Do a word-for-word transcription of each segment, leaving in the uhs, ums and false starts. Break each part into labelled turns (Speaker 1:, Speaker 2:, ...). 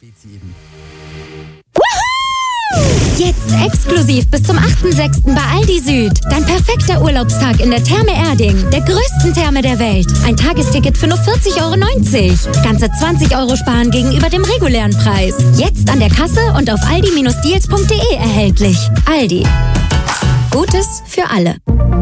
Speaker 1: Jetzt exklusiv bis zum achten sechsten bei Aldi Süd. Dein perfekter Urlaubstag in der Therme Erding, der größten Therme der Welt. Ein Tagesticket für nur vierzig Euro neunzig. Ganze zwanzig Euro sparen gegenüber dem regulären Preis. Jetzt an der Kasse und auf aldi Bindestrich deals punkt de erhältlich. Aldi. Gutes für alle.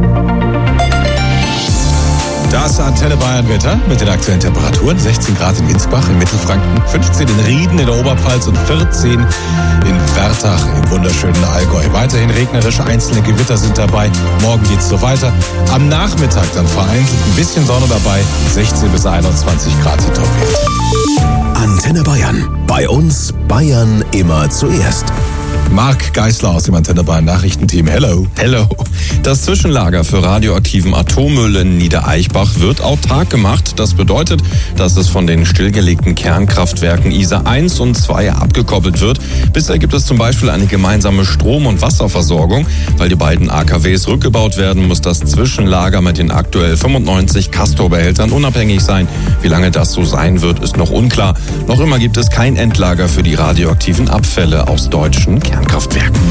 Speaker 2: Das Antenne Bayern Wetter mit den aktuellen Temperaturen. sechzehn Grad in Insbach im Mittelfranken, fünfzehn in Rieden in der Oberpfalz und vierzehn in Wertach im wunderschönen Allgäu. Weiterhin regnerische einzelne Gewitter sind dabei. Morgen geht's so weiter. Am Nachmittag dann vereinzelt ein bisschen Sonne dabei. sechzehn bis einundzwanzig Grad die Topwerte.
Speaker 3: Antenne Bayern. Bei uns Bayern immer zuerst.
Speaker 2: Marc Geisler aus dem Antenne Bayern Nachrichtenteam. Hello.
Speaker 4: Hello. Das Zwischenlager für radioaktiven Atommüll in Niedereichbach wird autark gemacht. Das bedeutet, dass es von den stillgelegten Kernkraftwerken I S A eins und zwei abgekoppelt wird. Bisher gibt es zum Beispiel eine gemeinsame Strom- und Wasserversorgung. Weil die beiden A K Ws rückgebaut werden, muss das Zwischenlager mit den aktuell fünfundneunzig Castor-Behältern unabhängig sein. Wie lange das so sein wird, ist noch unklar. Noch immer gibt es kein Endlager für die radioaktiven Abfälle aus deutschen Kernkraftwerken. Kernkraftwerken.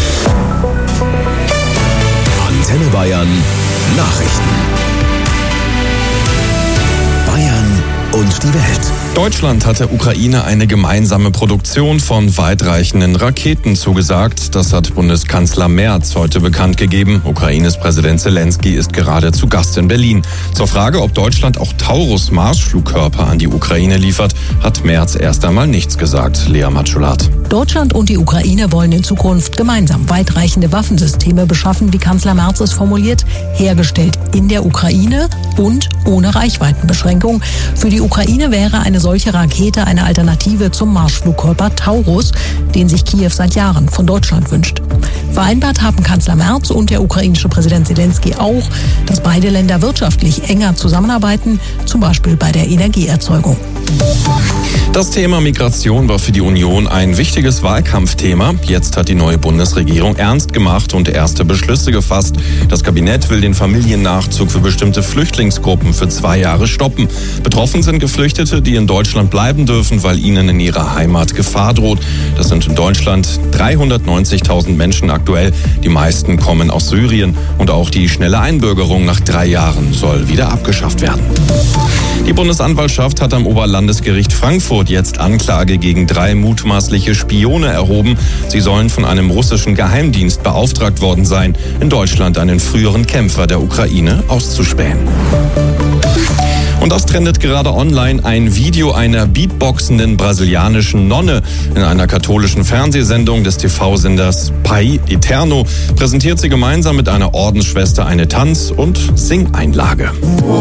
Speaker 3: Antenne Bayern Nachrichten. Bayern und die Welt.
Speaker 4: Deutschland hat der Ukraine eine gemeinsame Produktion von weitreichenden Raketen zugesagt. Das hat Bundeskanzler Merz heute bekannt gegeben. Ukraines Präsident Zelensky ist gerade zu Gast in Berlin. Zur Frage, ob Deutschland auch Taurus-Marschflugkörper an die Ukraine liefert, hat Merz erst einmal nichts gesagt. Lea Matschulat.
Speaker 5: Deutschland und die Ukraine wollen in Zukunft gemeinsam weitreichende Waffensysteme beschaffen, wie Kanzler Merz es formuliert, hergestellt in der Ukraine und ohne Reichweitenbeschränkung. Für die Ukraine wäre eine solche Rakete eine Alternative zum Marschflugkörper Taurus, den sich Kiew seit Jahren von Deutschland wünscht. Vereinbart haben Kanzler Merz und der ukrainische Präsident Zelensky auch, dass beide Länder wirtschaftlich enger zusammenarbeiten, zum Beispiel bei der Energieerzeugung.
Speaker 4: Das Thema Migration war für die Union ein wichtiges Wahlkampfthema. Jetzt hat die neue Bundesregierung ernst gemacht und erste Beschlüsse gefasst. Das Kabinett will den Familiennachzug für bestimmte Flüchtlingsgruppen für zwei Jahre stoppen. Betroffen sind Geflüchtete, die in Deutschland bleiben dürfen, weil ihnen in ihrer Heimat Gefahr droht. Das sind in Deutschland dreihundertneunzigtausend Menschen aktuell. Die meisten kommen aus Syrien. Und auch die schnelle Einbürgerung nach drei Jahren soll wieder abgeschafft werden. Die Bundesanwaltschaft hat am Oberlandesgericht Frankfurt jetzt Anklage gegen drei mutmaßliche Spione erhoben. Sie sollen von einem russischen Geheimdienst beauftragt worden sein, in Deutschland einen früheren Kämpfer der Ukraine auszuspähen. Und das trendet gerade online. Ein Video einer beatboxenden brasilianischen Nonne in einer katholischen Fernsehsendung des T V-Senders Pai Eterno präsentiert sie gemeinsam mit einer Ordensschwester eine Tanz- und Singeinlage.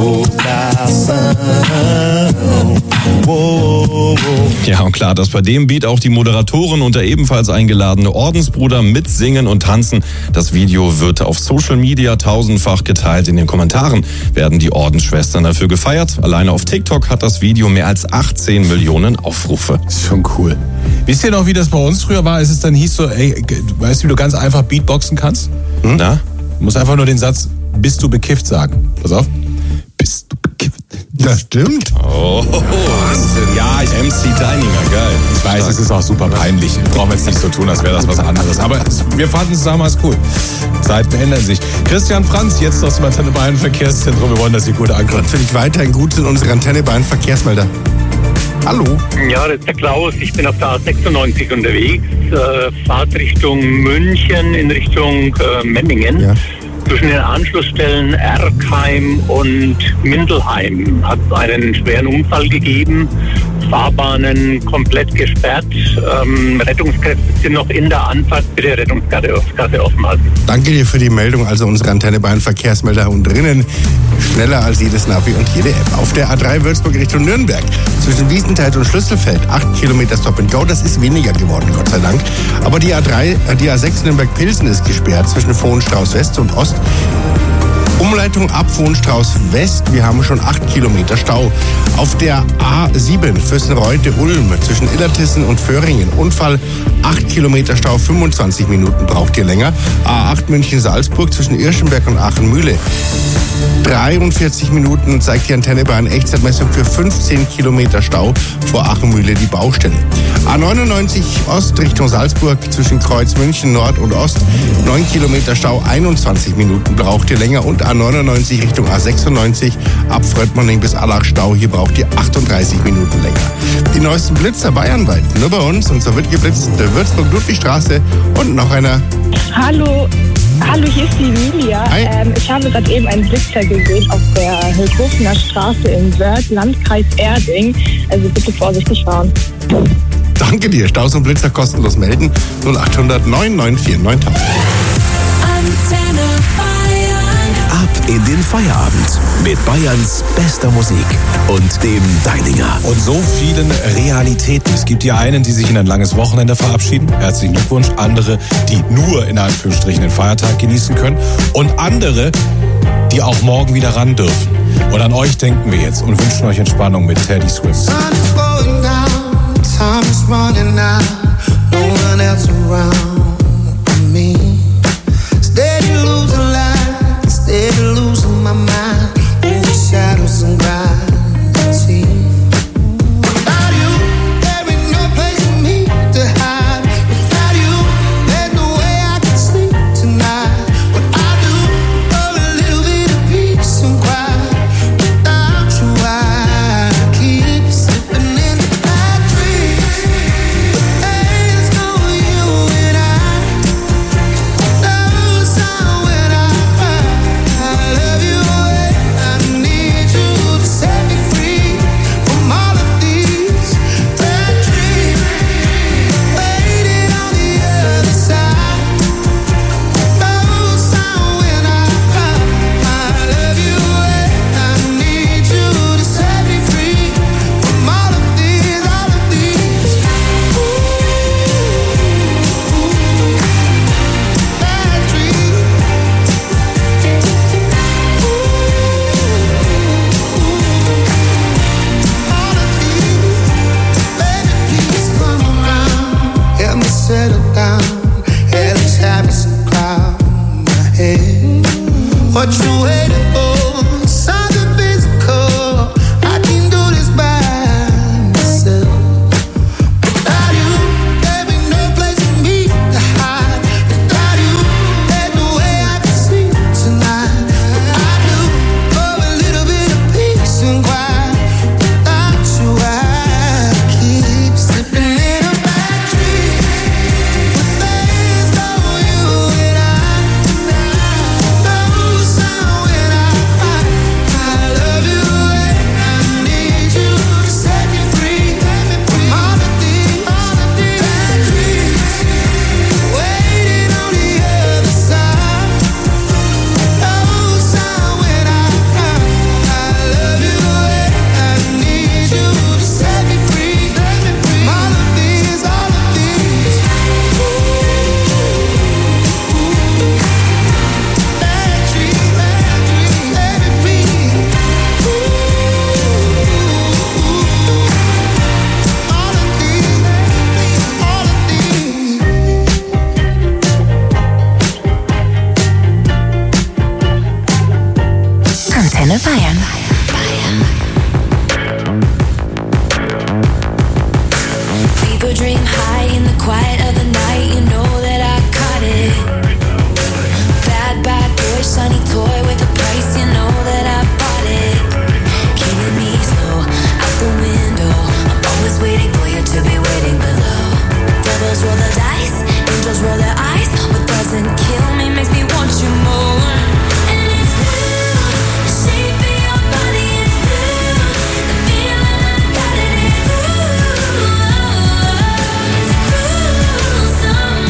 Speaker 4: Ja, und klar, dass bei dem Beat auch die Moderatorin und der ebenfalls eingeladene Ordensbruder mitsingen und tanzen. Das Video wird auf Social Media tausendfach geteilt. In den Kommentaren werden die Ordensschwestern dafür gefeiert. Alleine auf TikTok hat das Video mehr als achtzehn Millionen Aufrufe.
Speaker 2: Das ist schon cool. Wisst ihr noch, wie das bei uns früher war? Es ist dann hieß so, ey, weißt du, wie du ganz einfach Beatboxen kannst?
Speaker 4: Hm? Na?
Speaker 2: Du musst einfach nur den Satz, bist du bekifft sagen. Pass auf. Bist du bekifft?
Speaker 6: Das stimmt.
Speaker 4: Oh, Wahnsinn. Ja, M C Deininger, geil.
Speaker 2: Ich weiß, es ist auch super peinlich. Brauchen wir jetzt nicht so tun, als wäre das was anderes. Aber wir fanden es damals cool. Zeiten ändern sich. Christian Franz, jetzt aus dem Antenne Bayern Verkehrszentrum. Wir wollen, dass Sie gut ankommen.
Speaker 6: Natürlich weiterhin gut sind unsere Antenne Bayern Verkehrsmelder. Hallo.
Speaker 7: Ja, das ist der Klaus. Ich bin auf der A sechsundneunzig unterwegs. Äh, Fahrt Richtung München in Richtung äh, Memmingen. Ja. Zwischen den Anschlussstellen Erkheim und Mindelheim hat es einen schweren Unfall gegeben. Fahrbahnen komplett gesperrt. Ähm, Rettungskräfte sind noch in der Anfahrt. Bitte Rettungsgasse offen halten.
Speaker 6: Danke dir für die Meldung. Also unsere Antenne Bayern Verkehrsmelder und drinnen schneller als jedes Navi und jede App. Auf der A drei Würzburg Richtung Nürnberg zwischen Wiesenthal und Schlüsselfeld acht Kilometer Stop and Go. Das ist weniger geworden, Gott sei Dank. Aber die A drei, die A sechs Nürnberg-Pilsen ist gesperrt zwischen Vohenstrauß West und Ost. Umleitung ab Vohenstrauß West. Wir haben schon acht Kilometer Stau. Auf der A sieben Füssenreute-Ulm zwischen Illertissen und Föhringen. Unfall, acht Kilometer Stau, fünfundzwanzig Minuten braucht ihr länger. A acht München-Salzburg zwischen Irschenberg und Aachen-Mühle. dreiundvierzig Minuten und zeigt die Antenne Bayern Echtzeitmessung für fünfzehn Kilometer Stau vor Achenmühle die Baustelle. A neunundneunzig Ost Richtung Salzburg zwischen Kreuz München Nord und Ost. neun Kilometer Stau, einundzwanzig Minuten braucht ihr länger. Und A neunundneunzig Richtung A sechsundneunzig ab Fröttmanning bis Allach Stau. Hier braucht ihr achtunddreißig Minuten länger. Die neuesten Blitzer bayernweit. Nur bei uns. Und so wird geblitzt der Würzburg-Ludwigstraße und noch einer.
Speaker 8: Hallo. Hallo, hier ist die Emilia. Ähm, ich habe gerade eben einen Blitzer gesehen auf der Hilfhofener Straße in Wörth, Landkreis Erding. Also bitte vorsichtig fahren.
Speaker 6: Danke dir. Staus und Blitzer kostenlos melden. null achthundert neun neun vier neuntausend.
Speaker 3: Antenne Bayern. Ab in den Feierabend mit Bayerns bester Musik und dem Deininger.
Speaker 2: Und so vielen Realitäten. Es gibt die einen, die sich in ein langes Wochenende verabschieden. Herzlichen Glückwunsch. Andere, die nur in Anführungsstrichen den Feiertag genießen können. Und andere, die auch morgen wieder ran dürfen. Und an euch denken wir jetzt und wünschen euch Entspannung mit Teddy Swims.
Speaker 9: Time is running out, no one else around me. Steady losing life, steady losing my mind, over shadows and gravity. Without you, there ain't no place for me to hide. Without you, there's no way I can sleep tonight. What I do for a little bit of peace and quiet. Without you, I keep slipping in the bad dreams. What you waiting for? Something physical. I can do this by myself. Without you, there ain't no place for me to hide. Without you, there's no way I can sleep tonight. I do for a little bit of peace and quiet. Without you, I keep slipping in a bad dream. But there's no you and I.
Speaker 1: Antenne Bayern.
Speaker 10: People dream high in the quiet of the night. You know that I caught it. Bad, bad boy, shiny toy with a price. You know that I bought it. Killing me slow out the window. I'm always waiting for you to be waiting below. Devils roll the dice, angels roll their eyes. What doesn't kill me makes me want you more. Some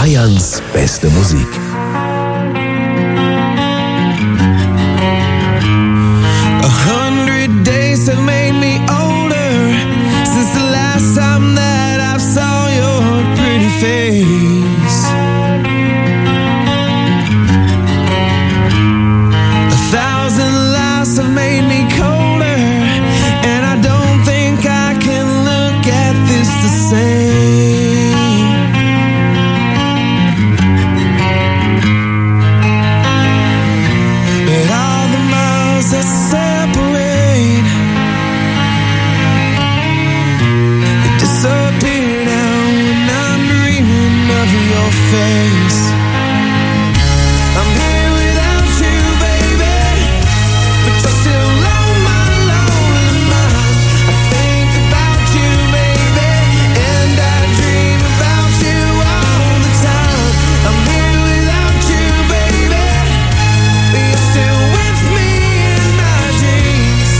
Speaker 3: Bayerns beste Musik.
Speaker 11: A hundred days have made me older since the last time that I saw your pretty face. A thousand lies have made me colder, and I don't think I can look at this the same. But all the miles that separate, they disappear now when I'm dreaming of your face. I'm here without you, baby, but you're still on my lonely mind. I think about you, baby, and I dream about you all the time. I'm here without you, baby, but you're still with me in my dreams.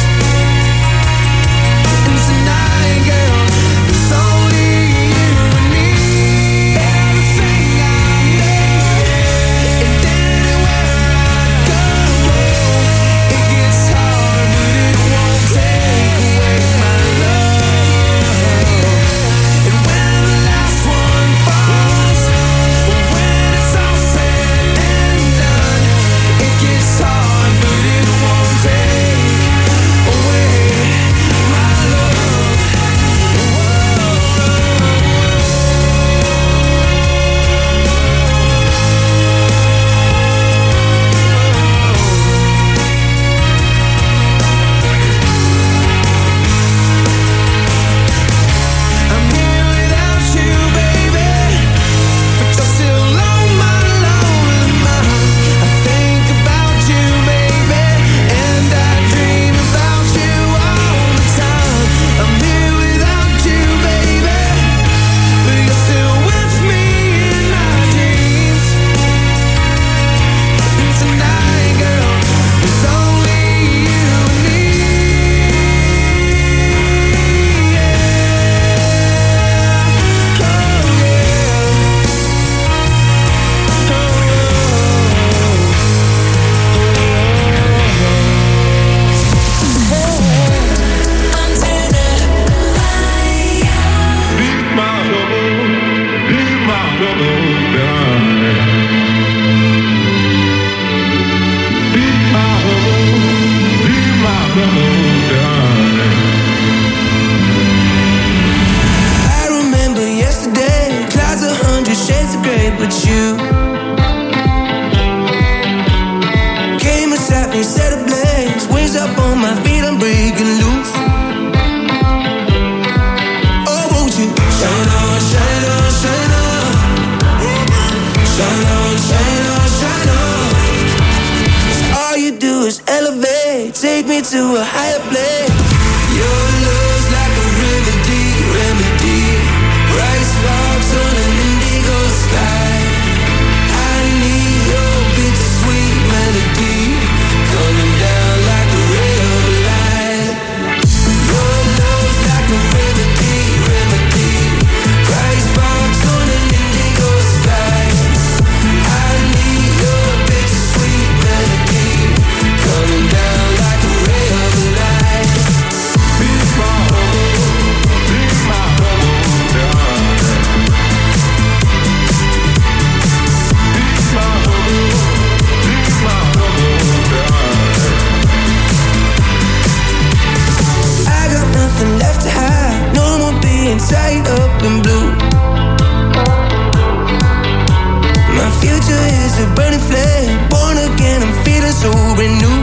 Speaker 11: And tonight, girl, it's only you and me. Everything I need, and anywhere I go, it gets hard, but it won't take away my love. And when the last one falls, when it's all said and done, it gets hard, but it won't take away my love. I'm here without you, baby, but you're still on my lonely mind. I think about you, baby, and I dream about you all the time. I'm here without you, baby, but you're still with me in my dreams. And tonight, girl, it's only you and me. I remember yesterday, clouds a hundred shades of gray, but you came and sat me, set ablaze, wings up on my feet, I'm breaking loose. Oh, won't you shine on, shine on, shine on, shine on, shine on, shine on. 'Cause all you do is elevate, take me to a higher place. Your love's like a remedy, remedy. Bright sparks on an indigo sky. I need your bittersweet melody coming down like a ray of light. Your love's like a remedy, remedy. Bright sparks on an indigo sky. I need your bittersweet melody coming down like a ray of light. Be my bubble, be my bubble, darling. Be my bubble, be my bubble, darling. I got nothing left to hide, no more being tied up in blue. My future is a burning flame, born again, I'm feeling so brand new.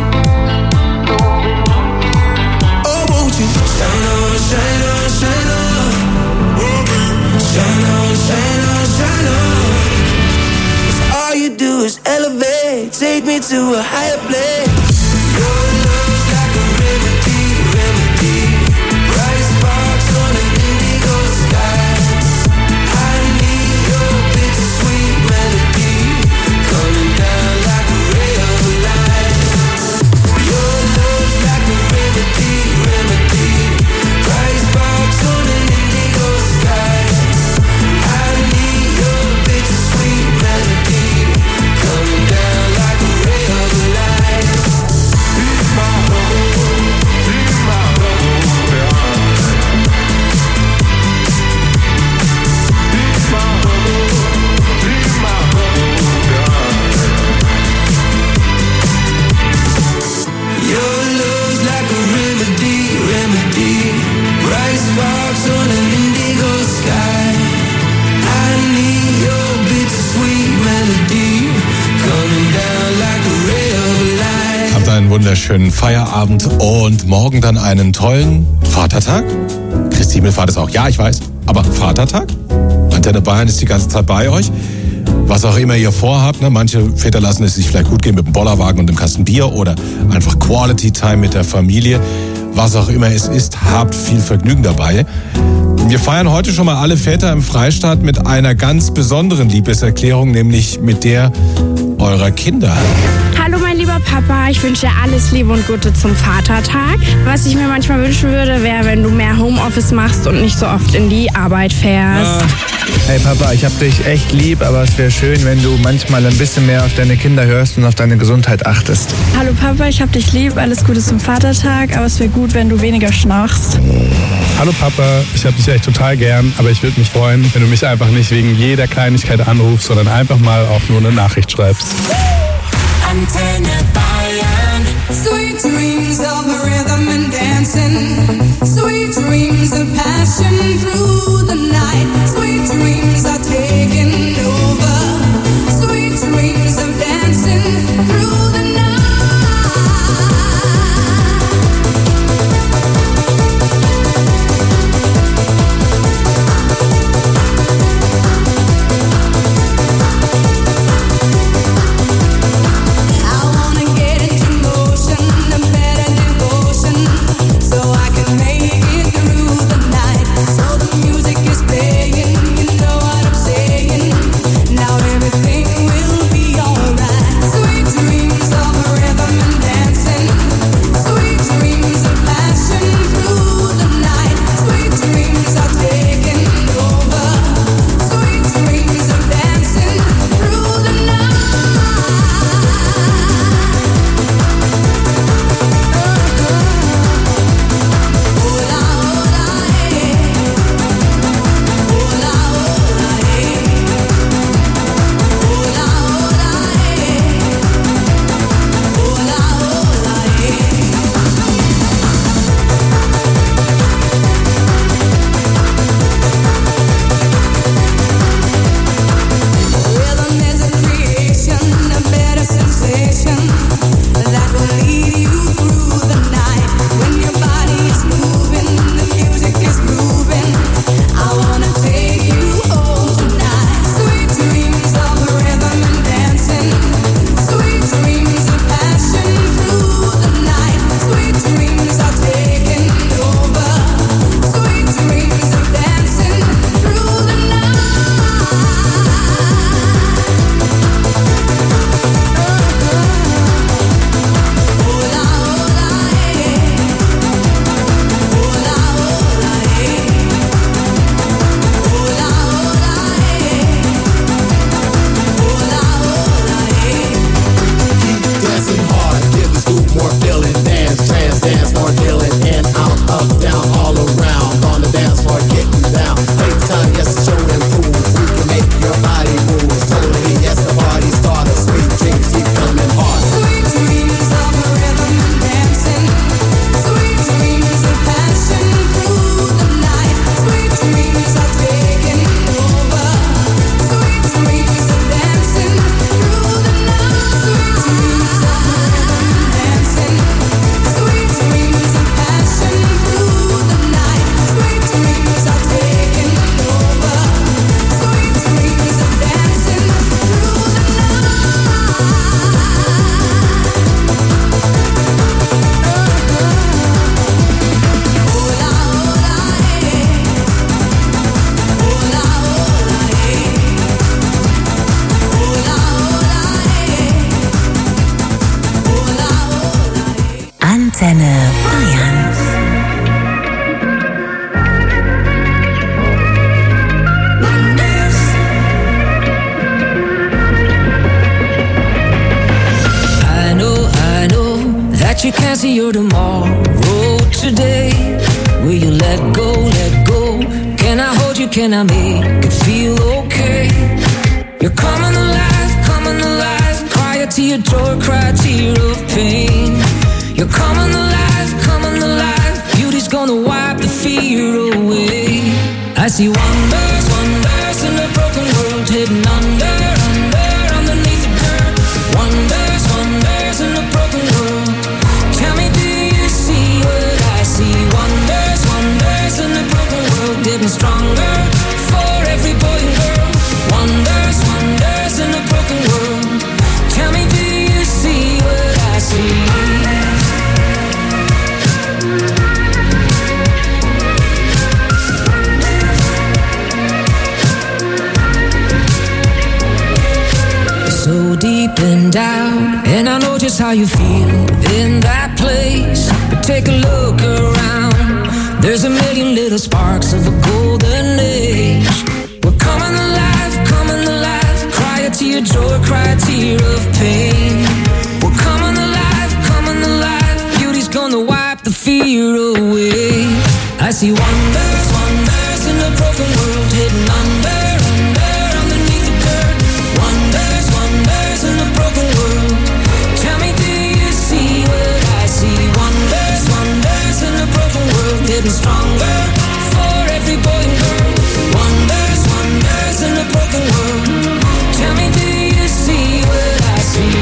Speaker 11: Oh, won't you shine on, shine on, shine on, shine on, shine on, shine on. 'Cause all you do is elevate, take me to a higher place. Your love's like a remedy, remedy. Bright sparks on an indigo sky. I need your bittersweet melody coming down like a ray of light. Your love's like a remedy, remedy. Bright sparks on an indigo sky. I need your bittersweet
Speaker 2: wunderschönen Feierabend und morgen dann einen tollen Vatertag. Christi Himmelfahrt ist auch, ja, ich weiß, aber Vatertag. Antenne Bayern ist die ganze Zeit bei euch. Was auch immer ihr vorhabt, ne? Manche Väter lassen es sich vielleicht gut gehen mit dem Bollerwagen und dem Kasten Bier oder einfach Quality Time mit der Familie. Was auch immer es ist, habt viel Vergnügen dabei. Wir feiern heute schon mal alle Väter im Freistaat mit einer ganz besonderen Liebeserklärung, nämlich mit der eurer Kinder.
Speaker 12: Hallo mein lieber Papa, ich wünsche dir alles Liebe und Gute zum Vatertag. Was ich mir manchmal wünschen würde, wäre, wenn du mehr Homeoffice machst und nicht so oft in die Arbeit fährst.
Speaker 13: Hey Papa, ich hab dich echt lieb, aber es wäre schön, wenn du manchmal ein bisschen mehr auf deine Kinder hörst und auf deine Gesundheit achtest.
Speaker 12: Hallo Papa, ich hab dich lieb, alles Gute zum Vatertag, aber es wäre gut, wenn du weniger schnarchst.
Speaker 14: Hallo Papa, ich hab dich echt total gern, aber ich würde mich freuen, wenn du mich einfach nicht wegen jeder Kleinigkeit anrufst, sondern einfach mal auch nur eine Nachricht schreibst.
Speaker 11: Antenne Bayern. Sweet dreams of rhythm and dancing. Sweet dreams of passion through the night. Sweet dreams are taking over. Sweet dreams of dancing through the night.
Speaker 15: Antenne Bayern.
Speaker 11: I know, I know that you can't see your tomorrow today. Will you let go, let go? Can I hold you, can I make it feel okay? You're coming alive, coming alive. Cry a tear, joy, cry a tear of pain. You're coming alive, coming alive. Beauty's gonna wipe the fear away. I see wonders, wonders in a broken world, hidden under, under, underneath the dirt. Wonders, wonders in a broken world.
Speaker 15: so deep in doubt, and I know just how you feel in that place. But take a look around, there's a million little sparks of a golden age. We're coming alive, coming alive, cry a tear of joy, cry a tear of pain. We're coming alive, coming alive, beauty's gonna wipe the fear away. I see wonders, wonders in a broken world, hidden under, under, underneath the dirt. Wonders, wonders in a broken world. Tell me, do you see what I see? Wonders, wonders in a broken world, getting stronger for every boy and girl. Wonders, wonders in a broken world. Tell me, do you see what I see?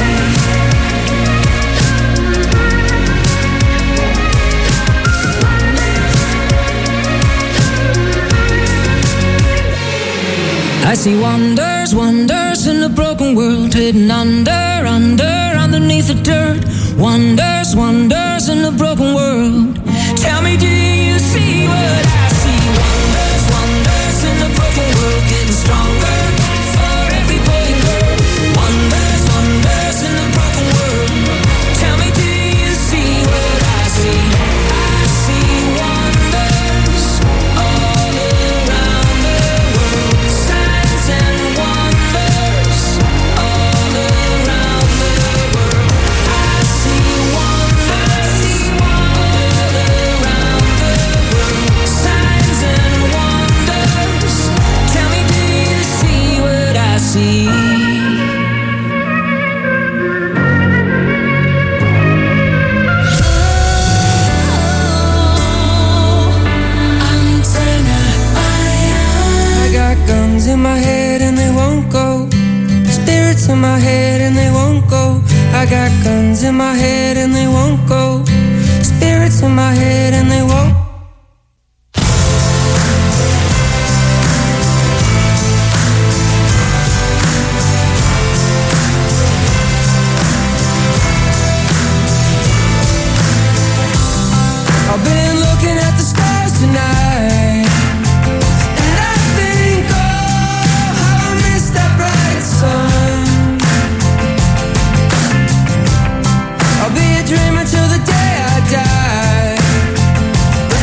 Speaker 15: I see wonders, wonders in a broken world, hidden under, under, underneath the dirt. Wonders, wonders in a broken world. Tell me, do you see what I see? Wonders, wonders in a broken world, getting stronger for every boy and girl. Wonders, wonders in a broken world. Tell me, do you see what I see? I see wonders all around the world. Signs and wonders all around the world. I see wonders all around the world. Signs and wonders. Tell me, do you see what I see? I got guns in my head and they won't go. Spirits in my head and they won't go. I got guns in my head and they won't go. Spirits in my head and they won't. I've been looking at the stars tonight, and I think, oh, how I missed that bright sun. I'll be a dreamer till the day I die, but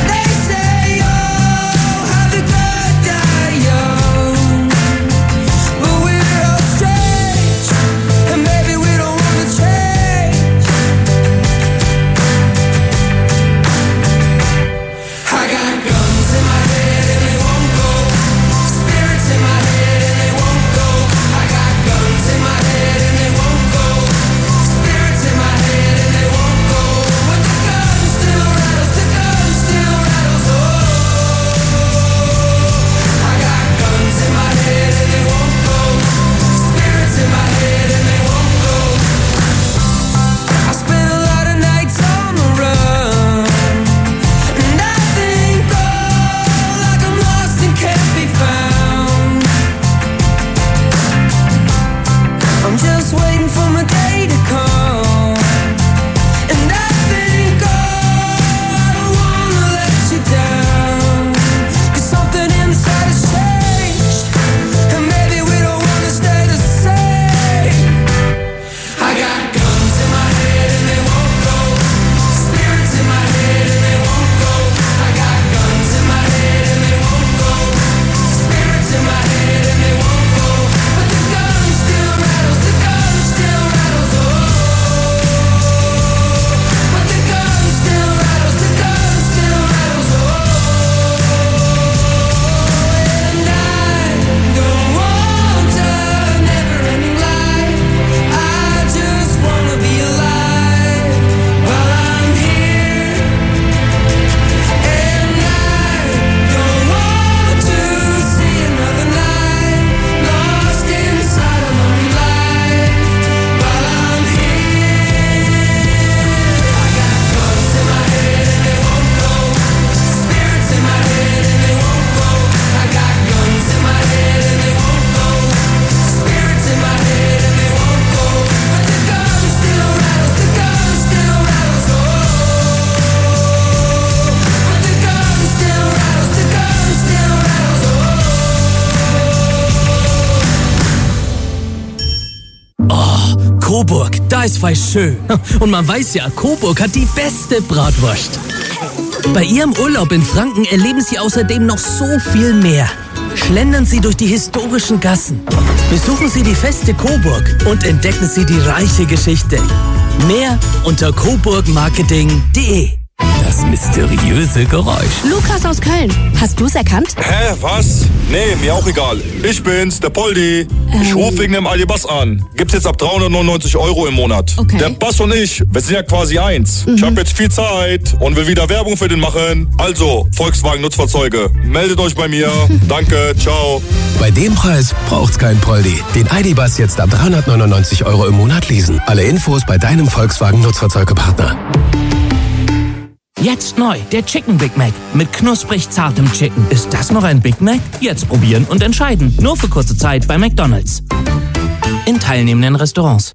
Speaker 16: Oh, Coburg, da ist feist schön. Und man weiß ja, Coburg hat die beste Bratwurst. Bei Ihrem Urlaub in Franken erleben Sie außerdem noch so viel mehr. Schlendern Sie durch die historischen Gassen, besuchen Sie die Feste Coburg und entdecken Sie die reiche Geschichte. Mehr unter coburg marketing punkt de. Das mysteriöse Geräusch.
Speaker 1: Lukas aus Köln. Hast du's erkannt?
Speaker 17: Hä, was? Nee, mir auch egal. Ich bin's, der Poldi. Ähm. Ich rufe wegen dem Aldi-Bass an. Gibt's jetzt ab dreihundertneunundneunzig Euro im Monat.
Speaker 1: Okay.
Speaker 17: Der Bass und ich, wir sind ja quasi eins. Mhm. Ich habe jetzt viel Zeit und will wieder Werbung für den machen. Also, Volkswagen Nutzfahrzeuge, meldet euch bei mir. Danke, ciao.
Speaker 3: Bei dem Preis braucht's kein Poldi. Den Aldi-Bass jetzt ab dreihundertneunundneunzig Euro im Monat leasen. Alle Infos bei deinem Volkswagen Nutzfahrzeugepartner.
Speaker 16: Jetzt neu, der Chicken Big Mac mit knusprig zartem Chicken. Ist das noch ein Big Mac? Jetzt probieren und entscheiden. Nur für kurze Zeit bei McDonald's. In teilnehmenden Restaurants.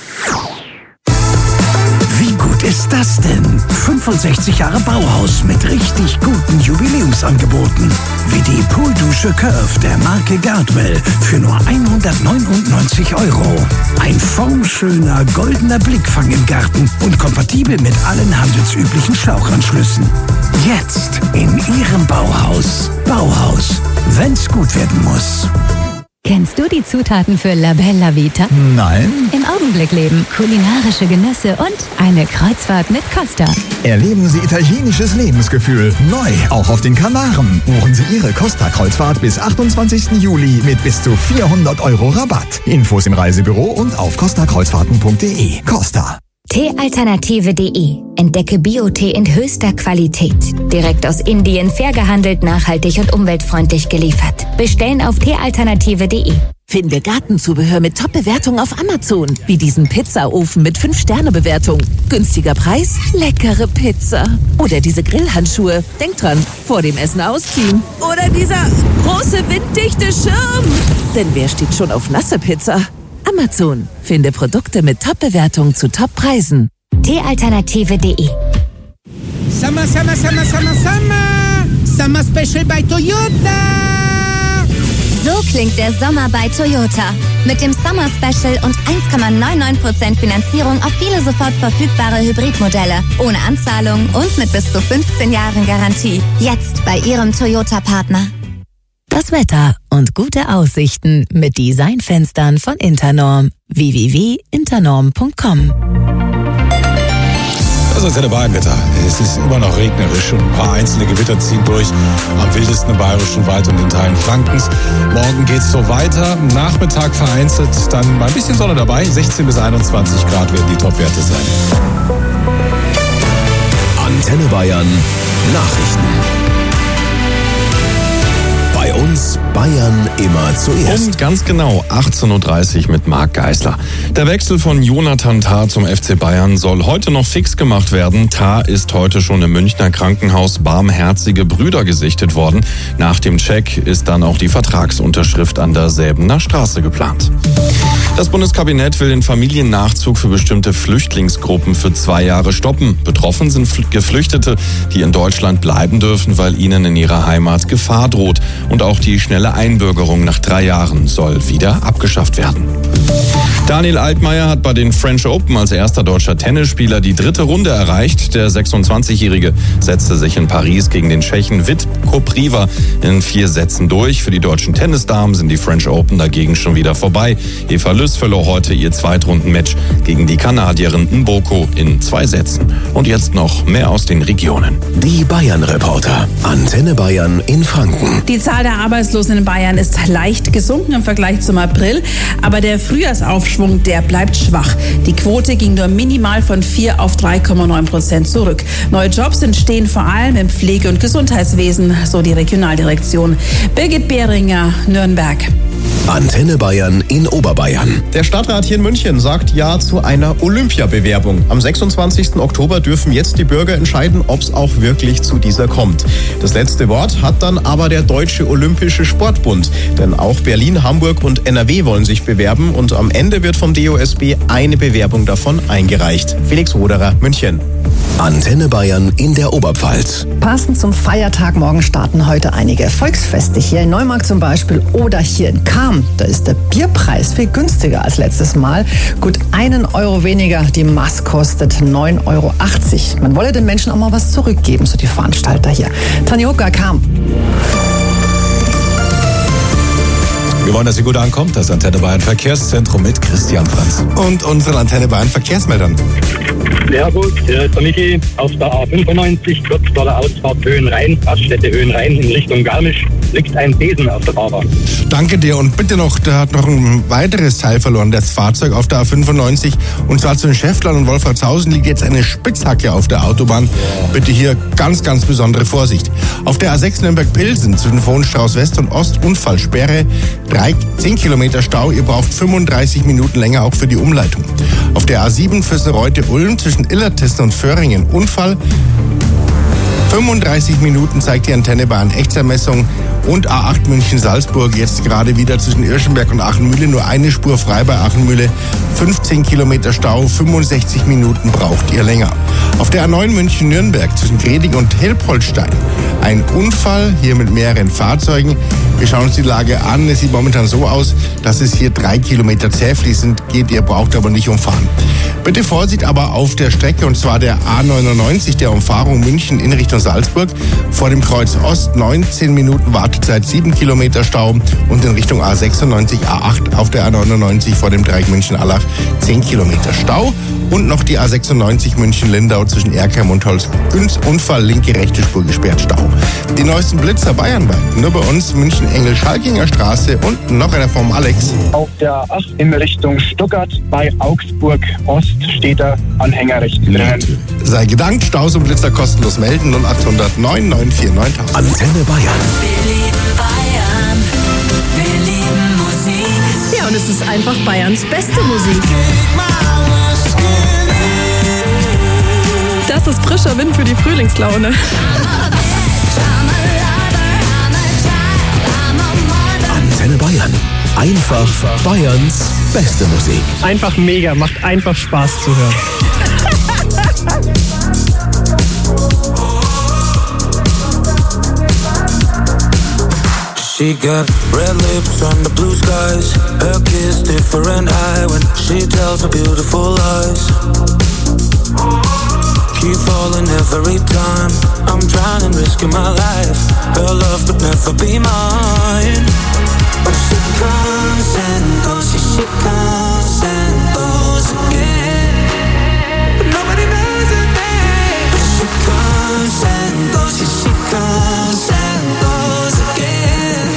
Speaker 18: Wie gut ist das denn? fünfundsechzig Jahre Bauhaus mit richtig guten Jubiläumsangeboten. Wie die Pooldusche Curve der Marke Gardwell für nur hundertneunundneunzig Euro. Ein formschöner goldener Blickfang im Garten und kompatibel mit allen handelsüblichen Schlauchanschlüssen. Jetzt in Ihrem Bauhaus. Bauhaus, wenn's gut werden muss.
Speaker 1: Kennst du die Zutaten für La Bella Vita?
Speaker 19: Nein.
Speaker 1: Im Augenblick leben, kulinarische Genüsse und eine Kreuzfahrt mit Costa.
Speaker 19: Erleben Sie italienisches Lebensgefühl. Neu, auch auf den Kanaren. Buchen Sie Ihre Costa-Kreuzfahrt bis achtundzwanzigsten Juli mit bis zu vierhundert Euro Rabatt. Infos im Reisebüro und auf costa kreuzfahrten punkt de. Costa.
Speaker 1: Teealternative punkt de. Entdecke Bio-Tee in höchster Qualität. Direkt aus Indien, fair gehandelt, nachhaltig und umweltfreundlich geliefert. Bestellen auf teealternative punkt de.
Speaker 20: Finde Gartenzubehör mit Top-Bewertung auf Amazon. Wie diesen Pizzaofen mit fünf Sterne Bewertung. Günstiger Preis, leckere Pizza. Oder diese Grillhandschuhe. Denk dran, vor dem Essen ausziehen. Oder dieser große winddichte Schirm. Denn wer steht schon auf nasse Pizza? Amazon. Finde Produkte mit Top-Bewertung zu Top-Preisen.
Speaker 1: Teealternative punkt de.
Speaker 21: Summer, Summer, Summer, Summer, Summer. Summer Special bei Toyota.
Speaker 1: So klingt der Sommer bei Toyota. Mit dem Summer Special und eins Komma neunundneunzig Prozent Finanzierung auf viele sofort verfügbare Hybridmodelle. Ohne Anzahlung und mit bis zu fünfzehn Jahren Garantie. Jetzt bei Ihrem Toyota-Partner.
Speaker 20: Das Wetter und gute Aussichten mit Designfenstern von Internorm. w w w punkt internorm punkt com.
Speaker 2: Das ist der Bayernwetter. Es ist immer noch regnerisch und ein paar einzelne Gewitter ziehen durch. Am wildesten im Bayerischen Wald und in Teilen Frankens. Morgen geht's so weiter. Nachmittag vereinzelt dann mal ein bisschen Sonne dabei. sechzehn bis einundzwanzig Grad werden die Topwerte sein.
Speaker 3: Antenne Bayern Nachrichten. Bei uns Bayern immer zuerst.
Speaker 4: Und ganz genau achtzehn Uhr dreißig mit Marc Geisler. Der Wechsel von Jonathan Tah zum F C Bayern soll heute noch fix gemacht werden. Tah ist heute schon im Münchner Krankenhaus Barmherzige Brüder gesichtet worden. Nach dem Check ist dann auch die Vertragsunterschrift an der Säbener Straße geplant. Das Bundeskabinett will den Familiennachzug für bestimmte Flüchtlingsgruppen für zwei Jahre stoppen. Betroffen sind Geflüchtete, die in Deutschland bleiben dürfen, weil ihnen in ihrer Heimat Gefahr droht. Und auch die schnelle Einbürgerung nach drei Jahren soll wieder abgeschafft werden. Daniel Altmaier hat bei den French Open als erster deutscher Tennisspieler die dritte Runde erreicht. Der sechsundzwanzigjährige setzte sich in Paris gegen den Tschechen Vit Kopriva in vier Sätzen durch. Für die deutschen Tennisdamen sind die French Open dagegen schon wieder vorbei. Eva Lüss verlor heute ihr Zweitrundenmatch gegen die Kanadierin Mboko in zwei Sätzen. Und jetzt noch mehr aus den Regionen.
Speaker 3: Die Bayern-Reporter. Antenne Bayern in Franken.
Speaker 22: Die Zahl der Arbeitslosen in Bayern ist leicht gesunken im Vergleich zum April, aber der Frühjahrsaufschwung, der bleibt schwach. Die Quote ging nur minimal von vier auf drei Komma neun Prozent zurück. Neue Jobs entstehen vor allem im Pflege- und Gesundheitswesen, so die Regionaldirektion. Birgit Behringer, Nürnberg.
Speaker 3: Antenne Bayern in Oberbayern.
Speaker 23: Der Stadtrat hier in München sagt Ja zu einer Olympiabewerbung. Am sechsundzwanzigsten Oktober dürfen jetzt die Bürger entscheiden, ob es auch wirklich zu dieser kommt. Das letzte Wort hat dann aber der Deutsche Olympische Sportbund. Denn auch Berlin, Hamburg und N R W wollen sich bewerben und am Ende wird vom D O S B eine Bewerbung davon eingereicht. Felix Roderer, München.
Speaker 3: Antenne Bayern in der Oberpfalz.
Speaker 24: Passend zum Feiertag morgen starten heute einige Volksfeste hier in Neumarkt zum Beispiel oder hier in Kassel.
Speaker 5: Kam, da ist der Bierpreis viel günstiger als letztes Mal. Gut einen Euro weniger, die Maß kostet neun Euro achtzig. Man wolle den Menschen auch mal was zurückgeben, so die Veranstalter hier. Tanioka Kam.
Speaker 2: Wir wollen, dass sie gut ankommt. Das Antenne Bayern Verkehrszentrum mit Christian Franz.
Speaker 6: Und unsere Antenne Bayern Verkehrsmeldern.
Speaker 7: Servus, hier ist der Micky auf der A fünfundneunzig, kurz vor der Ausfahrt Höhenrhein, Raststätte Höhenrhein in Richtung Garmisch, liegt ein Besen auf der Fahrbahn.
Speaker 6: Danke dir und bitte noch, der hat noch ein weiteres Teil verloren, das Fahrzeug auf der A fünfundneunzig. Und zwar zwischen Schäftlarn und Wolfratshausen liegt jetzt eine Spitzhacke auf der Autobahn. Bitte hier ganz, ganz besondere Vorsicht. Auf der A sechs Nürnberg-Pilsen zwischen Vohenstrauß West und Ost Unfallsperre, zehn Kilometer Stau, ihr braucht fünfunddreißig Minuten länger auch für die Umleitung. Auf der A sieben Füssereute-Ulm zwischen Illertissen und Föhringen Unfall. fünfunddreißig Minuten zeigt die Antenne Bayern Echtzeitmessung. Und A acht München-Salzburg jetzt gerade wieder zwischen Irschenberg und Achenmühle. Nur eine Spur frei bei Achenmühle. fünfzehn Kilometer Stau, fünfundsechzig Minuten braucht ihr länger. Auf der A neun München-Nürnberg zwischen Greding und Hilpoltstein. Ein Unfall hier mit mehreren Fahrzeugen. Wir schauen uns die Lage an. Es sieht momentan so aus, dass es hier drei Kilometer zähfließend geht. Ihr braucht aber nicht umfahren. Bitte Vorsicht aber auf der Strecke, und zwar der A neunundneunzig, der Umfahrung München in Richtung Salzburg. Vor dem Kreuz Ost neunzehn Minuten Wartezeit, sieben Kilometer Stau. Und in Richtung A sechsundneunzig, A acht auf der A neunundneunzig vor dem Dreieck München-Allach zehn Kilometer Stau. Und noch die A sechsundneunzig München-Lindau zwischen Erkheim und Holzgünz. Unfall, linke rechte Spur gesperrt, Stau. Die neuesten Blitzer bayernweit. Nur bei uns München-Engel-Schalkinger Straße und noch einer vom Alex.
Speaker 7: Auf der acht in Richtung Stuttgart bei Augsburg Ost steht der Anhänger rechts drin.
Speaker 6: Sei gedankt, Staus und Blitzer kostenlos melden. null acht hundert neun neun vier neun null null.
Speaker 3: Antenne Bayern.
Speaker 15: Wir lieben Bayern, wir lieben Musik.
Speaker 22: Ja, und es ist einfach Bayerns beste Musik. Das ist frischer Wind für die Frühlingslaune.
Speaker 3: Antenne Bayern. Einfach Bayerns beste Musik.
Speaker 22: Einfach mega, macht einfach Spaß zu hören.
Speaker 11: She got red lips on the blue skies. Her kiss different eye when she tells her beautiful lies. Keep falling every time I'm trying and risking my life. Her love could never be mine. But she comes and goes, yeah, she comes and goes again. But nobody knows her name. But she comes and goes, yeah, she comes and goes again.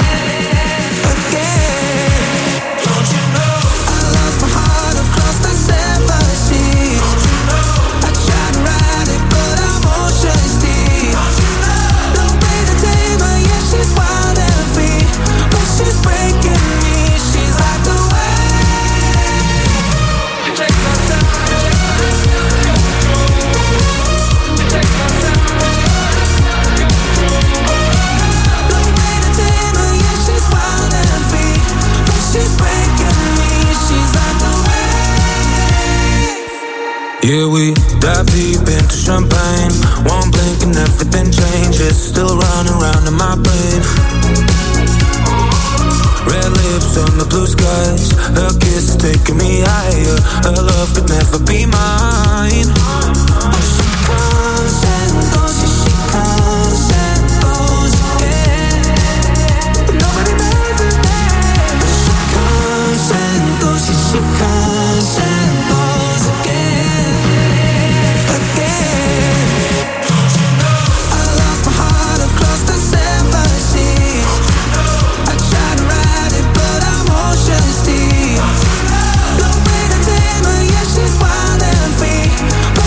Speaker 11: Again. Don't you know I lost my heart across the seven seas. Don't you know I tried to ride it but I'm ocean deep. Don't you know no way to tame her, yeah, she's wild and free. But she's breaking me, she's like the wave. Take my time. Yeah, we dive deep into champagne. One blink and everything changes. Still running around in my brain. Red lips on the blue skies. Her kiss is taking me higher. Her love could never be mine. She comes and goes, yeah, she comes and goes again. But nobody knows her name. She comes and goes, yeah, she comes and goes again. But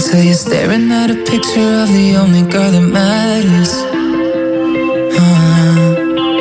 Speaker 15: till you're staring at a picture of the only girl that matters. Uh,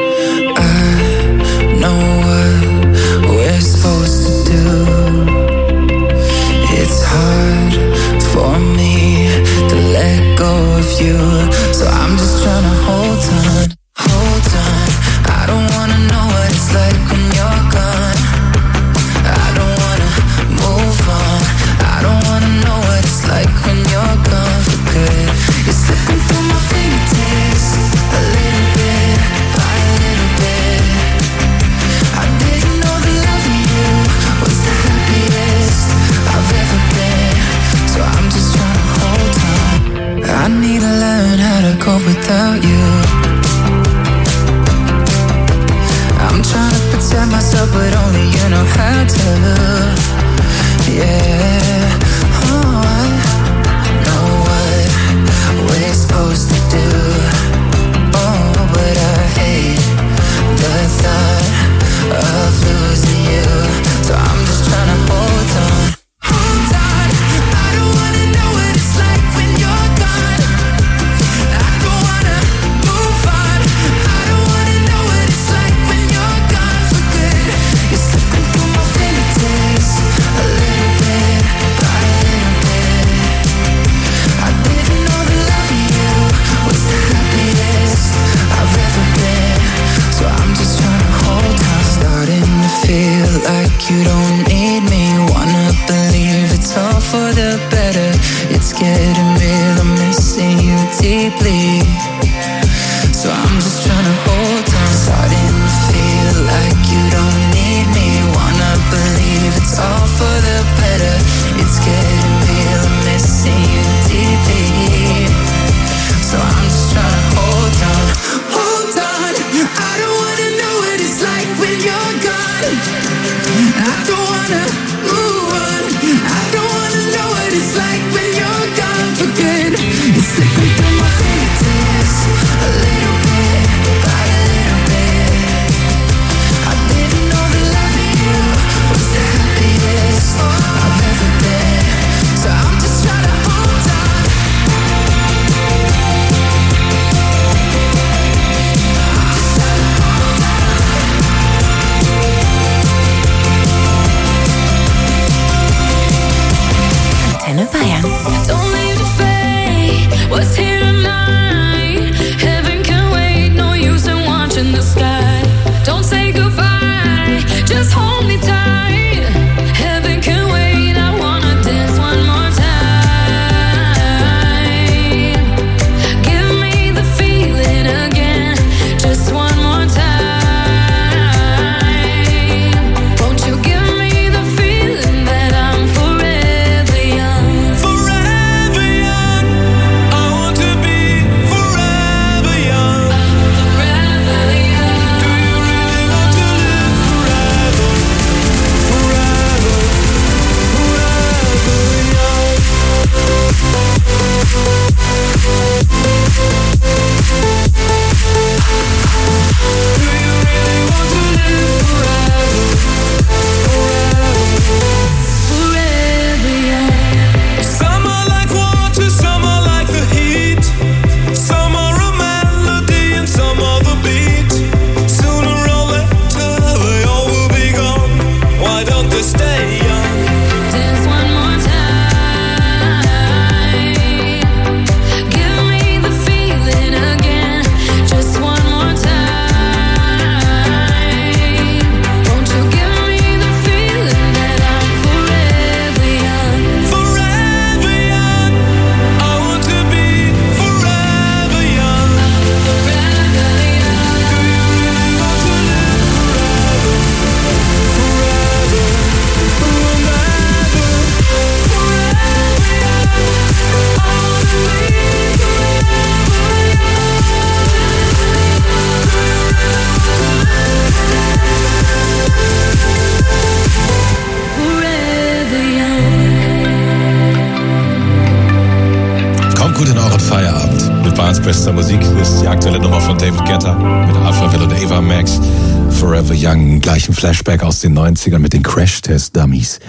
Speaker 15: I know what we're supposed to do. It's hard for me to let go of you, so I'm just trying to hold on, hold on. I don't wanna know what it's like when you're gone. I don't wanna move on. I don't wanna know what it's like when you're gone for good. You're slipping through my fingertips, a little bit by a little bit. I didn't know the loving you was the happiest I've ever been, so I'm just trying to hold on. I need to learn how to go without you. I'm trying to protect myself, but only you know how to. Yeah, oh, I know what we're supposed to do. Oh, but I hate the thought of losing you, so I'm just trying to hold on. Hold on, I don't wanna know what it's like when you're gone. I don't wanna move on. I don't wanna know what it's like when you're gone for good. You're slipping through my fingertips, a little bit by a little bit. I didn't know the loving you was the happiest I've ever been, so I'm just trying to hold on. Starting to feel like you don't need me. Wanna believe it's all for the better. It's getting real, I'm missing you deeply, so I'm just trying to hold on. Starting to feel like you don't need me. Wanna believe it's all for the better. It's getting real, I'm missing you deeply, so I'm just trying to hold on. Hold on, I don't wanna know what it's like when you're gone. I don't wanna move on. I don't wanna know what it's like when you're gone for good. You're slipping through my fingertips, a little bit by a little bit. I didn't know the loving you was the happiest I've ever been, so I'm just trying to hold on.
Speaker 1: Antenne Bayern.
Speaker 15: Don't leave the fate, what's here tonight? Heaven can wait, no use in watching the sky. Don't say goodbye, just hold me tight. Heaven can wait, I wanna dance one more time. Give me the feeling again, just one more time. Won't you give me the feeling that I'm forever young? Forever young, I want to be forever young. Forever young. Do you really want to live forever? Forever, forever young. Do you really want to live forever? Forever young. Some are like water, some are like the heat. Some are a melody and some are the beat. Sooner or later they all will be gone. Why don't they stay young? Dance one more time. Give me the feeling again, just one more time. Won't you give me the feeling that I'm forever young? Forever young, I want to be forever young. Forever young. Do you really want to live forever? Forever, forever, forever young. I wanna be forever young.
Speaker 2: Kommt gut in euren Feierabend. Mit Bayerns bester Musik ist die aktuelle Nummer von David Guetta mit Avril und Ava Max. Forever Young, gleich ein Flashback aus den neunzigern mit den Crash-Test-Dummies.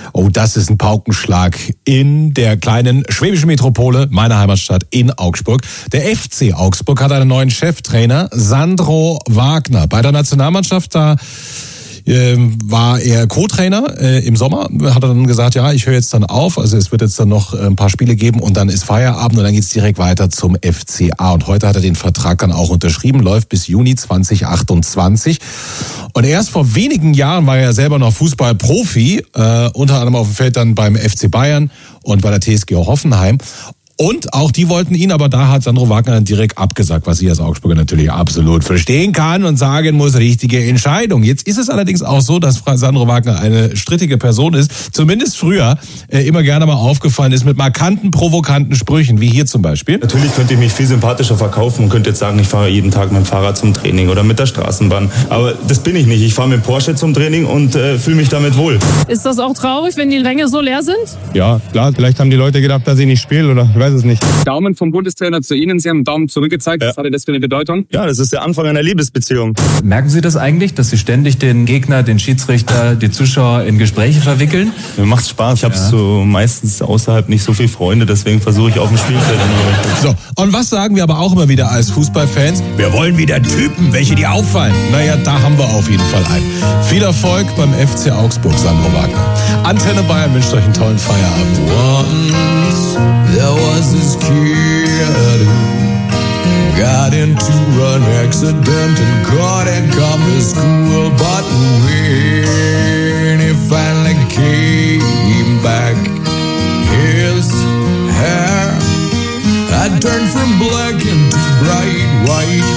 Speaker 2: Oh, das ist ein Paukenschlag in der kleinen schwäbischen Metropole, meiner Heimatstadt in Augsburg. Der F C Augsburg hat einen neuen Cheftrainer, Sandro Wagner. Bei der Nationalmannschaft da ähm, war er Co-Trainer äh, im Sommer, hat er dann gesagt, ja, ich höre jetzt dann auf, also es wird jetzt dann noch ein paar Spiele geben und dann ist Feierabend und dann geht's direkt weiter zum F C A. Und heute hat er den Vertrag dann auch unterschrieben, läuft bis Juni zwanzig achtundzwanzig. Und erst vor wenigen Jahren war er ja selber noch Fußballprofi, äh, unter anderem auf dem Feld dann beim F C Bayern und bei der T S G Hoffenheim. Und auch die wollten ihn, aber da hat Sandro Wagner dann direkt abgesagt, was ich als Augsburger natürlich absolut verstehen kann und sagen muss, richtige Entscheidung. Jetzt ist es allerdings auch so, dass Sandro Wagner eine strittige Person ist, zumindest früher äh, immer gerne mal aufgefallen ist mit markanten, provokanten Sprüchen, wie hier zum Beispiel.
Speaker 8: Natürlich könnte ich mich viel sympathischer verkaufen und könnte jetzt sagen, ich fahre jeden Tag mit dem Fahrrad zum Training oder mit der Straßenbahn. Aber das bin ich nicht. Ich fahre mit Porsche zum Training und äh, fühle mich damit wohl.
Speaker 9: Ist das auch traurig, wenn die Ränge so leer sind?
Speaker 10: Ja, klar. Vielleicht haben die Leute gedacht, dass ich nicht spiele oder ich weiß es nicht. Daumen vom Bundestrainer zu Ihnen. Sie haben einen Daumen zurückgezeigt. Was ja. hatte das für eine Bedeutung?
Speaker 8: Ja, das ist der Anfang einer Liebesbeziehung.
Speaker 24: Merken Sie das eigentlich, dass Sie ständig den Gegner, den Schiedsrichter, die Zuschauer in Gespräche verwickeln?
Speaker 8: Mir macht's Spaß. Ich habe ja. so meistens außerhalb nicht so viele Freunde, deswegen versuche ich auf dem Spielfeld.
Speaker 2: So, und was sagen wir aber auch immer wieder als Fußballfans? Wir wollen wieder Typen, welche dir auffallen. Naja, da haben wir auf jeden Fall einen. Viel Erfolg beim F C Augsburg, Sandro Wagner. Antenne Bayern wünscht euch einen tollen Feierabend.
Speaker 11: Once there was this kid who got into an accident and couldn't come to school. But when he finally came back, his hair had turned from black into bright white.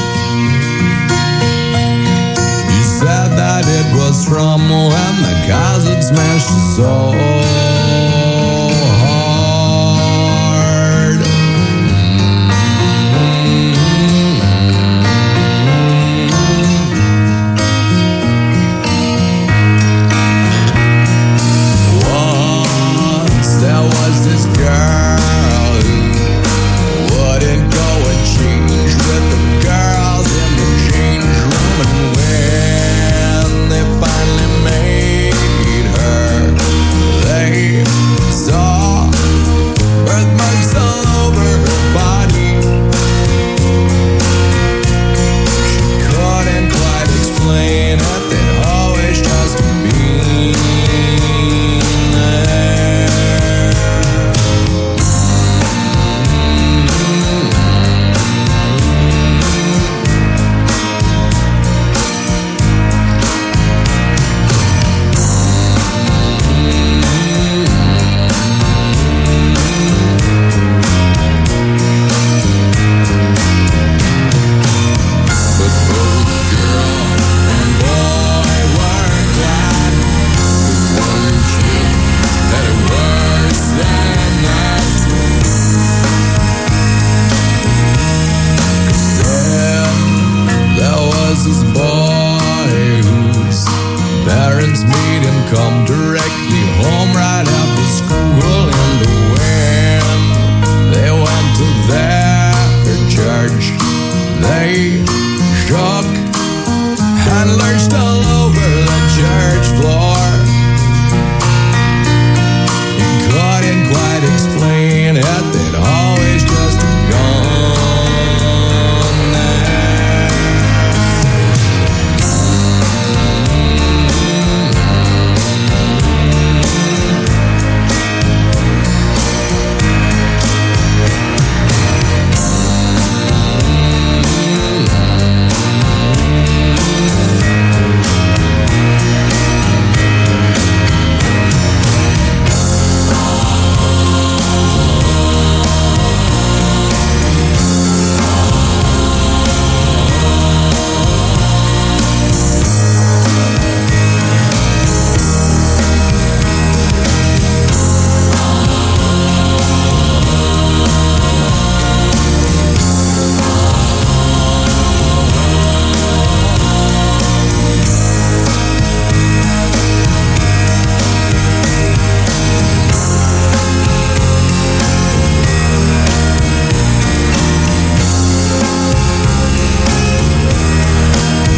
Speaker 11: He said that it was from when the cars had smashed his soul.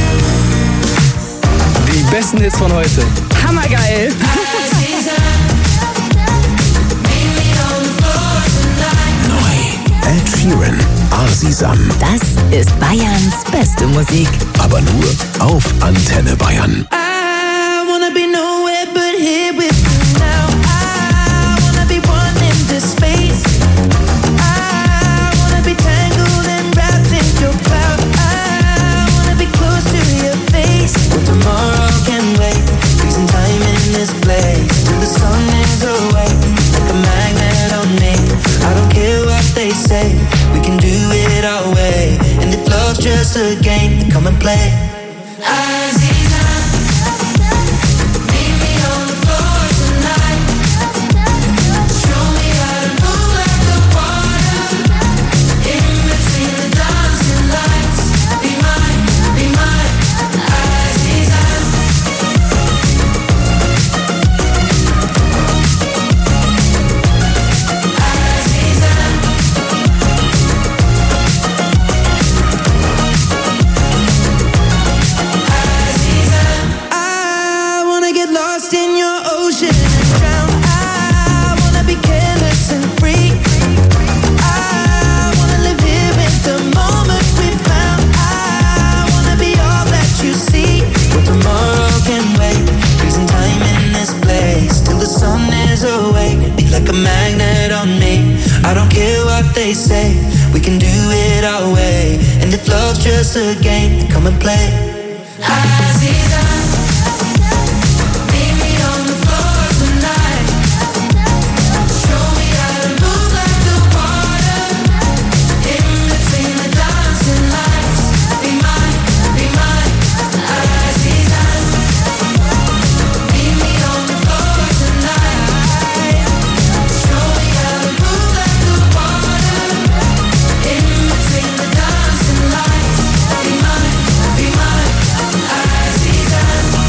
Speaker 25: Hits von heute.
Speaker 9: Hammergeil.
Speaker 3: Sheeran, Arsisam.
Speaker 20: Das ist Bayerns beste Musik.
Speaker 3: Aber nur auf Antenne Bayern.
Speaker 11: I wanna be nowhere but here with you now. I wanna be one in this space. I wanna be tangled and wrapped in your cloud. I wanna be close to your face. But tomorrow can wait. Freezing time in this place till the sun is away. Like a magnet on me. I don't care what they say. We can do it our way. And if love's just a game, then come and play. Aziza, meet me on the floor tonight. Show me how to move like the water. In between the dancing lights. Be mine, be mine, Aziza. I wanna get lost in your ocean and drown. I wanna be careless and free. I wanna live here in the moment we found. I wanna be all that you see. But tomorrow can wait. Freezing time in this place till the sun is awake. Be like a magnet on me. I don't care what they say. We can do it our way. And if love's just a game, then come and play. Aziza, meet me on the floor tonight. Show me how to move like the water. In between the dancing lights. Be mine, be mine, Aziza. Meet me on the floor tonight. Show me how to move like the water. In between the dancing lights. Be mine, be mine, Aziza.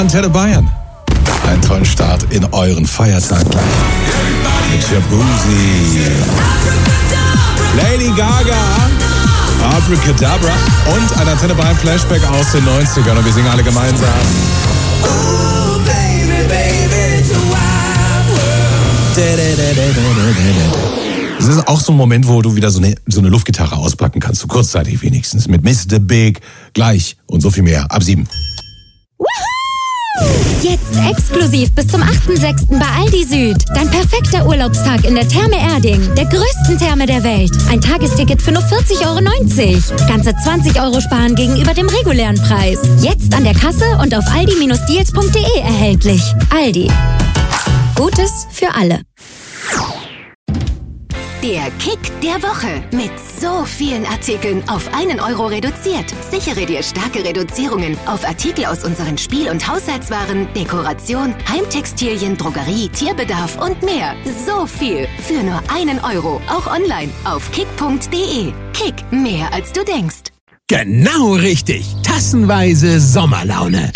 Speaker 2: Antenne Bayern. Einen tollen Start in euren Feiertag gleich. Mit Shabuzi, Lady Gaga, Abracadabra und ein Antenne Bayern Flashback aus den neunzigern. Und wir singen alle gemeinsam.
Speaker 11: Ooh, baby, baby, it's a wild world.
Speaker 2: Es ist auch so ein Moment, wo du wieder so eine, so eine Luftgitarre auspacken kannst, so kurzzeitig wenigstens, mit Mister Big, gleich und so viel mehr, ab sieben.
Speaker 1: Jetzt exklusiv bis zum achten sechsten bei Aldi Süd. Dein perfekter Urlaubstag in der Therme Erding, der größten Therme der Welt. Ein Tagesticket für nur vierzig Euro neunzig. Ganze zwanzig Euro sparen gegenüber dem regulären Preis. Jetzt an der Kasse und auf aldi Bindestrich deals punkt de erhältlich. Aldi. Gutes für alle.
Speaker 12: Der Kick der Woche. Mit so vielen Artikeln auf einen Euro reduziert. Sichere dir starke Reduzierungen auf Artikel aus unseren Spiel- und Haushaltswaren, Dekoration, Heimtextilien, Drogerie, Tierbedarf und mehr. So viel für nur einen Euro. Auch online auf kick punkt de. Kick, mehr als du denkst.
Speaker 18: Genau richtig. Tassenweise Sommerlaune.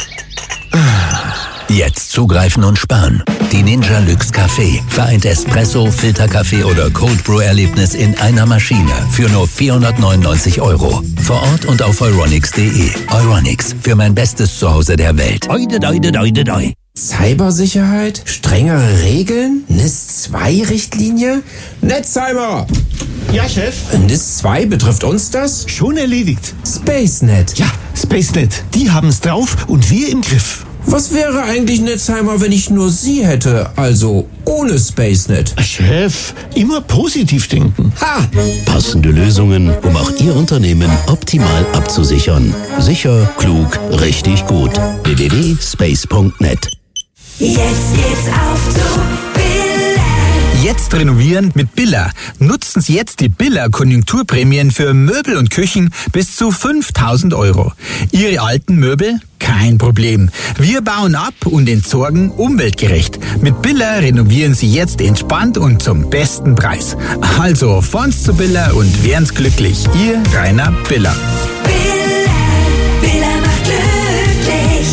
Speaker 3: Jetzt zugreifen und sparen. Die Ninja Luxe Café vereint Espresso, Filterkaffee oder Cold Brew Erlebnis in einer Maschine für nur vierhundertneunundneunzig Euro. Vor Ort und auf euronics punkt de. Euronics, für mein bestes Zuhause der Welt. Oide, oide, oide, oide.
Speaker 13: Cybersicherheit? Strengere Regeln? N I S zwei Richtlinie? Netzheimer!
Speaker 18: Ja, Chef?
Speaker 13: N I S zwei betrifft uns das?
Speaker 18: Schon erledigt.
Speaker 13: SpaceNet.
Speaker 18: Ja, SpaceNet. Die haben's drauf und wir im Griff.
Speaker 13: Was wäre eigentlich Netzheimer, wenn ich nur Sie hätte? Also ohne SpaceNet.
Speaker 18: Chef, immer positiv denken.
Speaker 13: Ha!
Speaker 3: Passende Lösungen, um auch Ihr Unternehmen optimal abzusichern. Sicher, klug, richtig gut. w w w punkt space punkt net.
Speaker 11: Jetzt geht's auf zu Billa.
Speaker 14: Jetzt renovieren mit Billa. Nutzen Sie jetzt die Billa-Konjunkturprämien für Möbel und Küchen bis zu fünftausend Euro. Ihre alten Möbel? Kein Problem. Wir bauen ab und entsorgen umweltgerecht. Mit Billa renovieren Sie jetzt entspannt und zum besten Preis. Also fahren's zu Billa und werden's glücklich. Ihr Rainer Billa.
Speaker 11: Billa, Billa macht glücklich.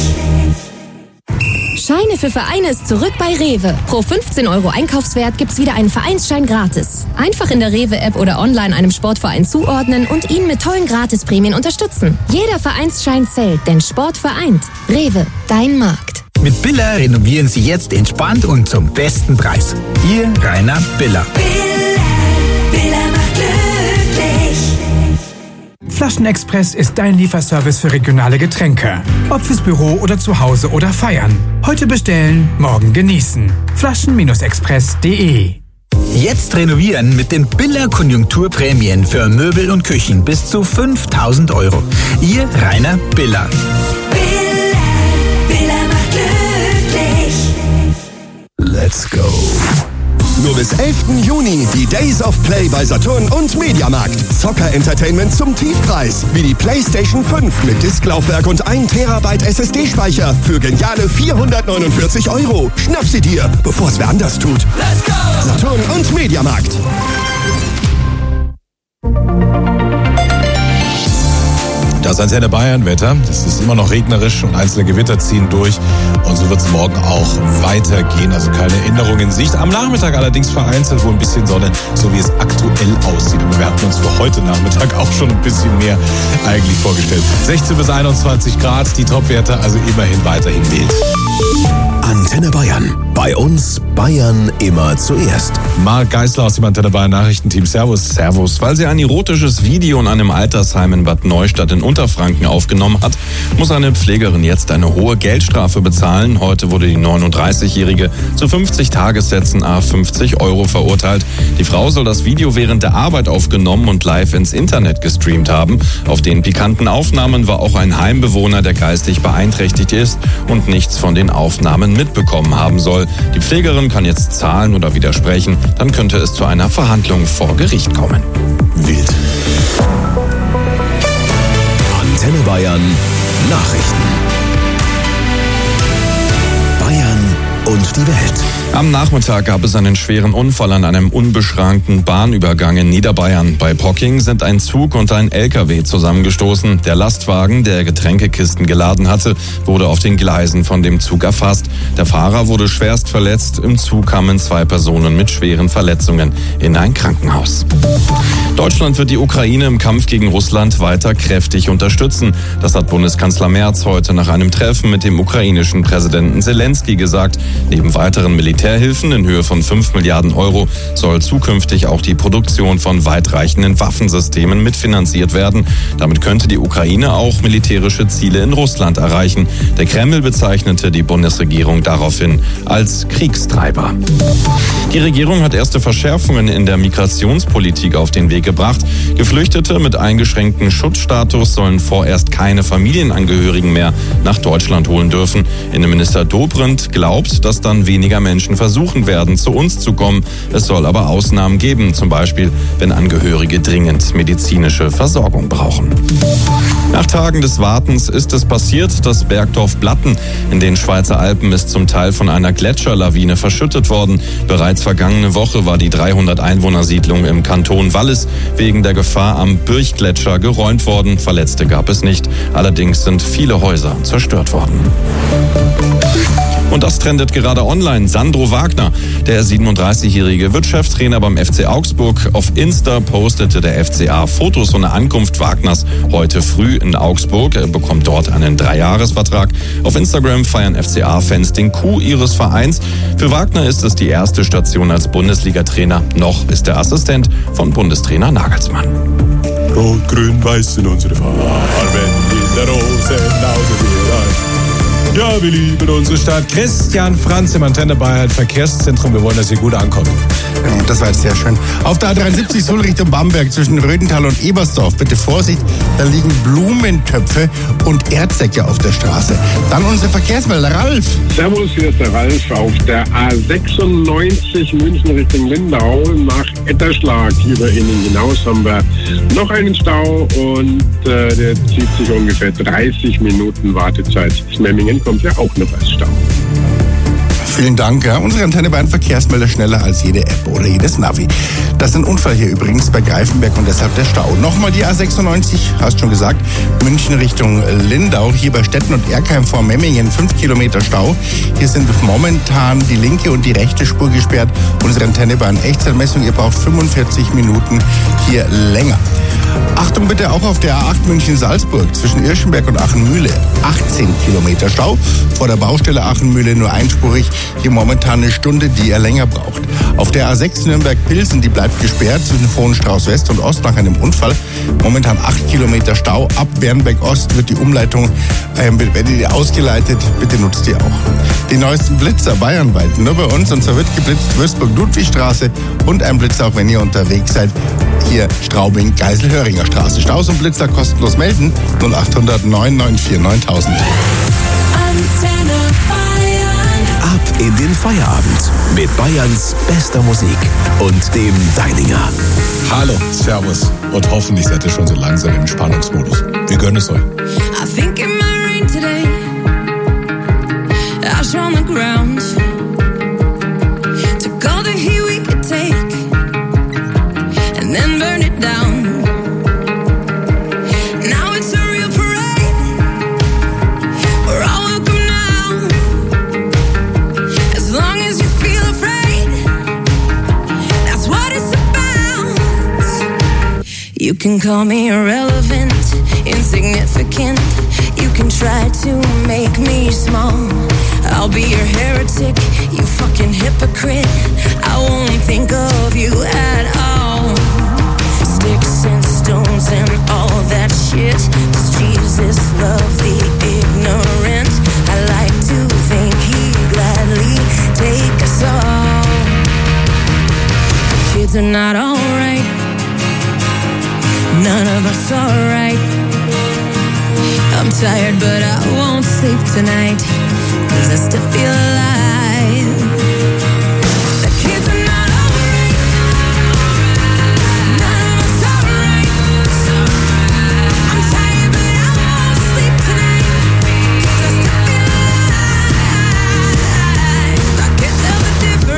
Speaker 17: Scheine für Vereine ist zurück bei Rewe. Pro fünfzehn Euro Einkaufswert gibt's wieder einen Vereinsschein gratis. Einfach in der Rewe-App oder online einem Sportverein zuordnen und ihn mit tollen Gratisprämien unterstützen. Jeder Vereinsschein zählt, denn Sport vereint. Rewe, dein Markt.
Speaker 14: Mit Billa renovieren Sie jetzt entspannt und zum besten Preis. Ihr Rainer Billa.
Speaker 11: Billa, Billa macht glücklich.
Speaker 25: Flaschenexpress ist dein Lieferservice für regionale Getränke. Ob fürs Büro oder zu Hause oder feiern. Heute bestellen, morgen genießen. Flaschen express punkt de.
Speaker 14: Jetzt renovieren mit den Billa Konjunkturprämien für Möbel und Küchen bis zu fünftausend Euro. Ihr Rainer Billa.
Speaker 11: Billa, Billa macht glücklich.
Speaker 3: Let's go. Nur bis elften Juni die Days of Play bei Saturn und Mediamarkt. Zocker-Entertainment zum Tiefpreis. Wie die PlayStation fünf mit Disklaufwerk und ein Terabyte S S D-Speicher für geniale vierhundertneunundvierzig Euro. Schnapp sie dir, bevor es wer anders tut.
Speaker 11: Let's go!
Speaker 3: Saturn und Mediamarkt.
Speaker 2: Das Antenne Bayern Wetter. Das ist immer noch regnerisch und einzelne Gewitter ziehen durch. Und so wird es morgen auch weitergehen. Also keine Änderung in Sicht. Am Nachmittag allerdings vereinzelt wohl ein bisschen Sonne, so wie es aktuell aussieht. Aber wir hatten uns für heute Nachmittag auch schon ein bisschen mehr eigentlich vorgestellt. sechzehn bis einundzwanzig Grad, die Topwerte, also immerhin weiterhin wild.
Speaker 3: Antenne Bayern. Bei uns Bayern immer zuerst.
Speaker 2: Marc Geisler aus dem Antenne Bayern Nachrichtenteam. Servus.
Speaker 4: Servus. Weil sie ein erotisches Video in einem Altersheim in Bad Neustadt in Unterfranken aufgenommen hat, muss eine Pflegerin jetzt eine hohe Geldstrafe bezahlen. Heute wurde die neununddreißigjährige zu fünfzig Tagessätzen à fünfzig Euro verurteilt. Die Frau soll das Video während der Arbeit aufgenommen und live ins Internet gestreamt haben. Auf den pikanten Aufnahmen war auch ein Heimbewohner, der geistig beeinträchtigt ist und nichts von den Aufnahmen mitbekommen haben soll. Die Pflegerin kann jetzt zahlen oder widersprechen. Dann könnte es zu einer Verhandlung vor Gericht kommen.
Speaker 2: Wild.
Speaker 3: Antenne Bayern Nachrichten. Bayern und die Welt.
Speaker 4: Am Nachmittag gab es einen schweren Unfall an einem unbeschrankten Bahnübergang in Niederbayern. Bei Pocking sind ein Zug und ein L K W zusammengestoßen. Der Lastwagen, der Getränkekisten geladen hatte, wurde auf den Gleisen von dem Zug erfasst. Der Fahrer wurde schwerst verletzt. Im Zug kamen zwei Personen mit schweren Verletzungen in ein Krankenhaus. Deutschland wird die Ukraine im Kampf gegen Russland weiter kräftig unterstützen. Das hat Bundeskanzler Merz heute nach einem Treffen mit dem ukrainischen Präsidenten Zelensky gesagt. Neben weiteren Militärhilfen in Höhe von fünf Milliarden Euro soll zukünftig auch die Produktion von weitreichenden Waffensystemen mitfinanziert werden. Damit könnte die Ukraine auch militärische Ziele in Russland erreichen. Der Kreml bezeichnete die Bundesregierung daraufhin als Kriegstreiber. Die Regierung hat erste Verschärfungen in der Migrationspolitik auf den Weg gebracht. Geflüchtete mit eingeschränktem Schutzstatus sollen vorerst keine Familienangehörigen mehr nach Deutschland holen dürfen. Innenminister Dobrindt glaubt, dass dann weniger Menschen versuchen werden, zu uns zu kommen. Es soll aber Ausnahmen geben, zum Beispiel, wenn Angehörige dringend medizinische Versorgung brauchen. Nach Tagen des Wartens ist es passiert. Das Bergdorf Blatten in den Schweizer Alpen ist zum Teil von einer Gletscherlawine verschüttet worden. Bereits vergangene Woche war die dreihundert Einwohner-Siedlung im Kanton Wallis wegen der Gefahr am Birchgletscher geräumt worden. Verletzte gab es nicht. Allerdings sind viele Häuser zerstört worden. Und das trendet gerade online. Sandro Wagner, der siebenunddreißigjährige, wird Cheftrainer beim F C Augsburg. Auf Insta postete der F C A Fotos von der Ankunft Wagners heute früh in Augsburg. Er bekommt dort einen Dreijahresvertrag. Auf Instagram feiern F C A-Fans den Coup ihres Vereins. Für Wagner ist es die erste Station als Bundesliga-Trainer. Noch ist er Assistent von Bundestrainer Nagelsmann.
Speaker 2: Rot, grün, weiß sind unsere Farben. In der Rosenause wir rein. Ja, wir lieben unsere Stadt. Christian Franz im Antenne Bayern Verkehrszentrum. Wir wollen, dass ihr gut ankommt.
Speaker 6: Ja, das war jetzt sehr schön. Auf der A dreiundsiebzig Sul Richtung Bamberg zwischen Rödental und Ebersdorf. Bitte Vorsicht, da liegen Blumentöpfe und Erdsäcke auf der Straße. Dann unser Verkehrsmelder Ralf.
Speaker 5: Servus, hier ist der Ralf. Auf der A sechsundneunzig München Richtung Lindau nach Etterschlag hier bei Ihnen hinaus haben wir noch einen Stau und äh, der zieht sich ungefähr dreißig Minuten Wartezeit. Memmingen kommt ja auch noch als Stau.
Speaker 6: Vielen Dank. Ja. Unsere Antenne Bayern Verkehrsmelder schneller als jede App oder jedes Navi. Das ist ein Unfall hier übrigens bei Greifenberg und deshalb der Stau. Nochmal die A sechsundneunzig, hast schon gesagt, München Richtung Lindau. Hier bei Stetten und Erkheim vor Memmingen, fünf Kilometer Stau. Hier sind momentan die linke und die rechte Spur gesperrt. Unsere Antenne Bayern Echtzeitmessung, ihr braucht fünfundvierzig Minuten hier länger. Achtung bitte auch auf der A acht München-Salzburg zwischen Irschenberg und Achenmühle. achtzehn Kilometer Stau. Vor der Baustelle Achenmühle nur einspurig. Hier momentan eine Stunde, die ihr länger braucht. Auf der A sechs Nürnberg-Pilsen, die bleibt gesperrt zwischen Vohenstrauß West und Ost nach einem Unfall. Momentan acht Kilometer Stau. Ab Bernberg Ost wird die Umleitung äh, wird die ausgeleitet. Bitte nutzt die auch. Die neuesten Blitzer bayernweit nur bei uns. Und zwar wird geblitzt Würzburg-Ludwigstraße und ein Blitzer, auch wenn ihr unterwegs seid. Hier Straubing-Geiselhöringer Straße. Staus und Blitzer kostenlos melden. null acht hundert neun neun vier neuntausend.
Speaker 11: Antenne Bayern.
Speaker 18: Ab in den Feierabend mit Bayerns bester Musik und dem Deininger.
Speaker 2: Hallo, Servus und hoffentlich seid ihr schon so langsam im Spannungsmodus. Wir gönnen es euch.
Speaker 15: I think it might rain today. Ash on the ground. Took all the heat we could take and then burn it down. Now it's a real parade. We're all welcome now. As long as you feel afraid, that's what it's about. You can call me irrelevant, insignificant. You can try to make me small. I'll be your heretic, you fucking hypocrite. I won't think of you at all. Sticks and stones and all that shit. Does Jesus love the ignorant? I like to think he'd gladly take us all. The kids are not alright. None of us are right. I'm tired but I won't sleep tonight, 'cause I still feel alive. The kids are not alright. None of us are right. I'm tired but I won't sleep tonight, 'cause I still feel alive. I can't tell the difference.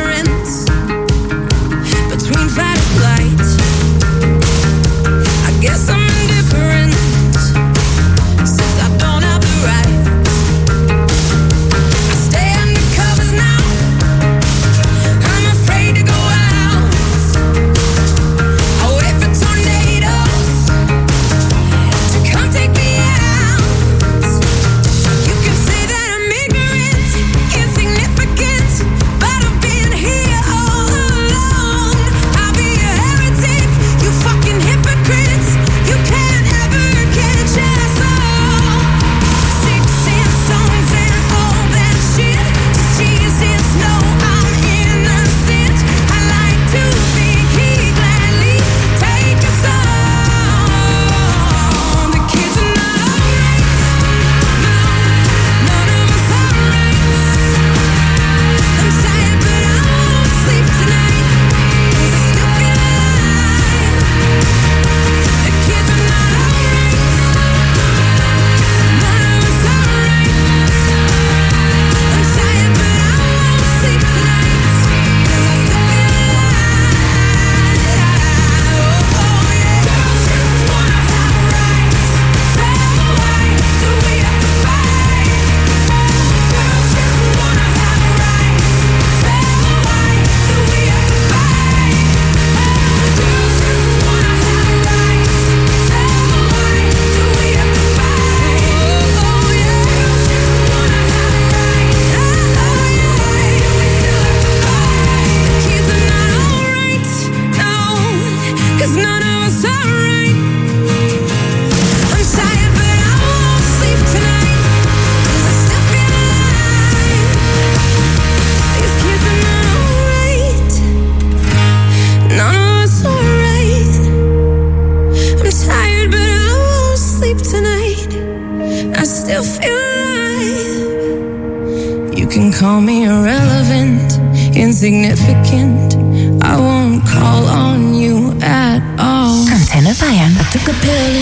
Speaker 15: night, I still feel alive. You can call me irrelevant, insignificant. I won't call on you at all.
Speaker 17: Antenne Bayern.
Speaker 15: I took a pill